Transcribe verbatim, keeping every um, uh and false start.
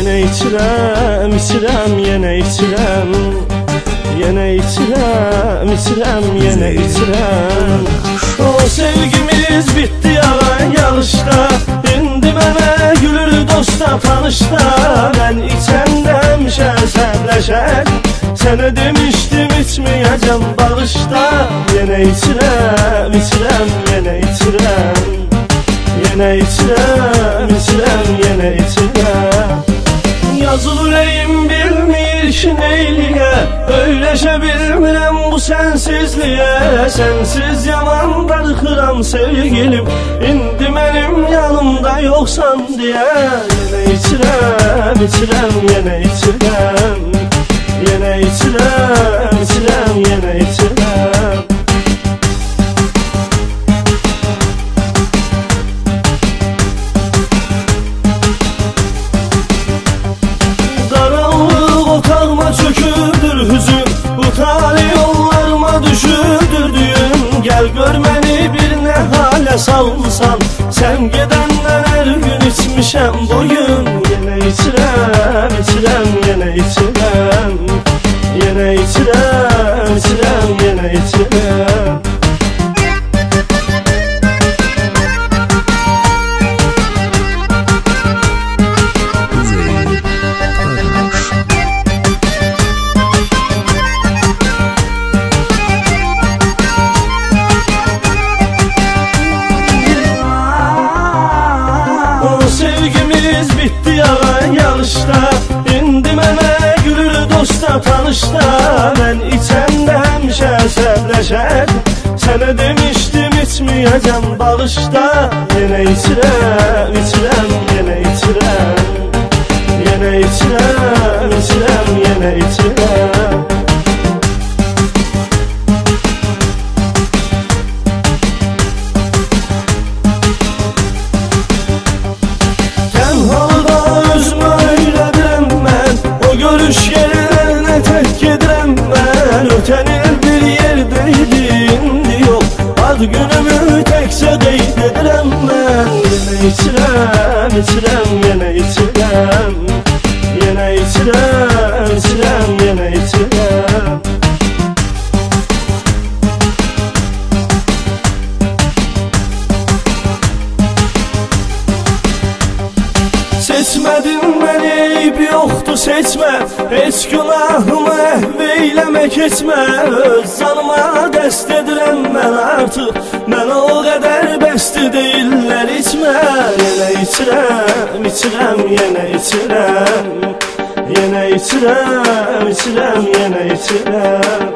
Yenə içirəm, içirəm, yenə içirəm. Yenə içirəm, içirəm, yenə içirəm. O sevgimiz bitdi yalan yağışda. İndi mənə gülür dosta tanışda. Mən içəndə həmişə səbləşər. Sənə demişdim içməyəcəm bağışda. Yenə içirəm, içirəm, yenə içirəm. Yenə içirəm, içirəm, yenə içirəm. Yazıl ürəyim bilmir ki neyliyə. Öyləşə bilmirəm bu sənsizliyə. Sənsiz yaman darıxıram sevgilim. İndi mənim yanımda yoxsan deyə. Yenə içirəm, içirəm, yenə içirəm. Yenə içirəm, içirəm, yenə içirəm. Qaranlıq otağıma çökürdür hüzün. Bu tali yollarıma düşürdür düğün. Gəl gör məni bir nə halə salsan. Sən gedəndən hər gün içmişəm bugün. Yenə içirəm, içirəm, yenə içirəm. Yenə içirəm, içirəm, yenə içirəm. O sevgimiz bitdi yalan yağışda. İndi mənə gülür dosta tanışda. Mən içəndə həmişə səbləşər. Sənə demişdim içməyəcəm bağışda. Yenə içirəm, içirəm, yenə içirəm. Yenə içirəm, içirəm, yenə içirəm. Görüş yerlerine terk edirəm mən. Ötən il bir yerdeydi, indi yox. Ad günümü təkcə qeyd edirəm mən. Yenə içirəm, içirəm, yenə içirəm. Yenə içirəm, içirəm, yenə içirəm. Seçmədin məni, eyb yoxdur seçmə. Heç günahımı əhv eyləmə keçmə. Öz canıma dəst edirəm mən artıq. Mənə o qədər bəsti deyirlər içmə. Yenə içirəm, içirəm, yenə içirəm. Yenə içirəm, içirəm, yenə içirəm.